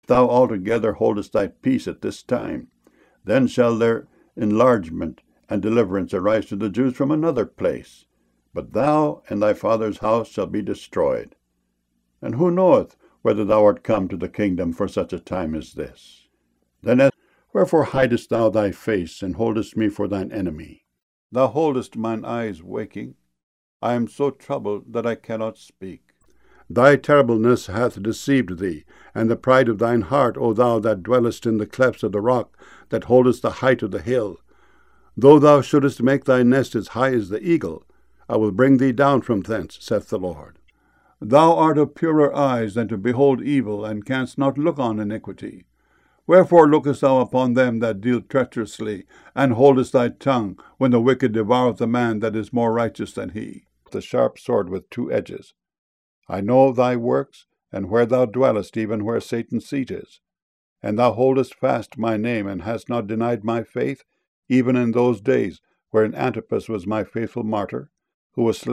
Thou altogether holdest thy peace at this time, then shall their enlargement and deliverance arise to the Jews from another place. But thou and thy father's house shall be destroyed. And who knoweth whether thou art come to the kingdom for such a time as this? Then wherefore hidest thou thy face, and holdest me for thine enemy? Thou holdest mine eyes waking. I am so troubled that I cannot speak. Thy terribleness hath deceived thee, and the pride of thine heart, O thou that dwellest in the clefts of the rock, that holdest the height of the hill. Though thou shouldest make thy nest as high as the eagle, I will bring thee down from thence, saith the Lord. Thou art of purer eyes than to behold evil, and canst not look on iniquity. Wherefore lookest thou upon them that deal treacherously, and holdest thy tongue, when the wicked devoureth a man that is more righteous than he? The sharp sword with two edges. I know thy works, and where thou dwellest, even where Satan's seat is. And thou holdest fast my name, and hast not denied my faith, even in those days wherein Antipas was my faithful martyr, who was slain